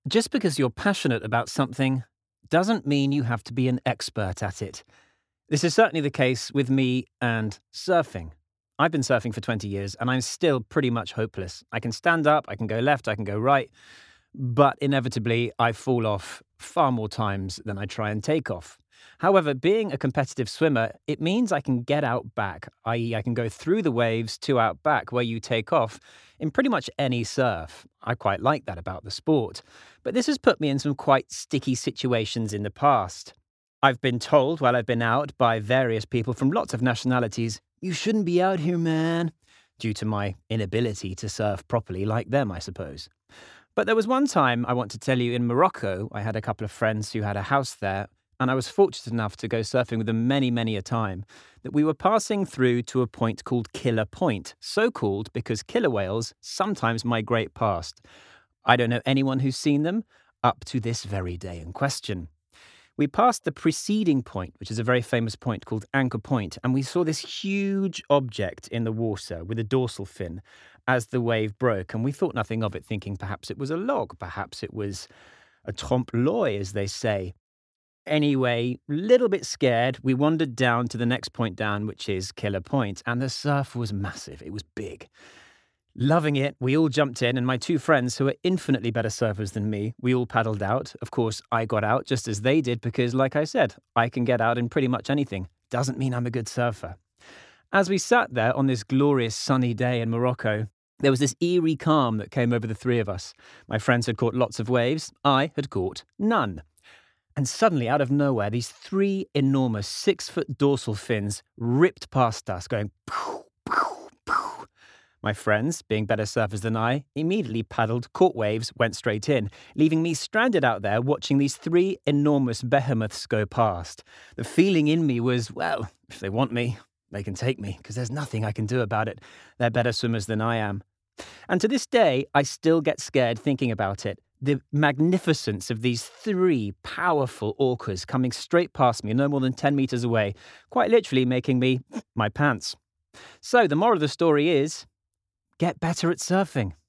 Just because you're passionate about something doesn't mean you have to be an expert at it. This is certainly the case with me and surfing. I've been surfing for 20 years and I'm still pretty much hopeless. I can stand up, I can go left, I can go right, but inevitably I fall off far more times than I try and take off. However, being a competitive swimmer, it means I can get out back, i.e., I can go through the waves to out back where you take off in pretty much any surf. I quite like that about the sport. But this has put me in some quite sticky situations in the past. I've been told while I've been out by various people from lots of nationalities, you shouldn't be out here, man, due to my inability to surf properly like them, I suppose. But there was one time I want to tell you in Morocco, I had a couple of friends who had a house there, and I was fortunate enough to go surfing with them many, many a time, that we were passing through to a point called Killer Point, so called because killer whales sometimes migrate past. I don't know anyone who's seen them up to this very day in question. We passed the preceding point, which is a very famous point called Anchor Point, and we saw this huge object in the water with a dorsal fin as the wave broke, and we thought nothing of it, thinking perhaps it was a log, perhaps it was a trompe-l'oeil, as they say. Anyway, little bit scared, we wandered down to the next point down, which is Killer Point, and the surf was massive. It was big. Loving it, we all jumped in, and my two friends, who are infinitely better surfers than me, we all paddled out. Of course, I got out just as they did because, like I said, I can get out in pretty much anything. Doesn't mean I'm a good surfer. As we sat there on this glorious sunny day in Morocco, there was this eerie calm that came over the three of us. My friends had caught lots of waves. I had caught none. And suddenly, out of nowhere, these three enormous 6-foot dorsal fins ripped past us, going poof, poof, poof. My friends, being better surfers than I, immediately paddled, caught waves, went straight in, leaving me stranded out there watching these three enormous behemoths go past. The feeling in me was, well, if they want me, they can take me, because there's nothing I can do about it. They're better swimmers than I am. And to this day, I still get scared thinking about it. The magnificence of these three powerful orcas coming straight past me, no more than 10 meters away, quite literally making me my pants. So the moral of the story is, get better at surfing.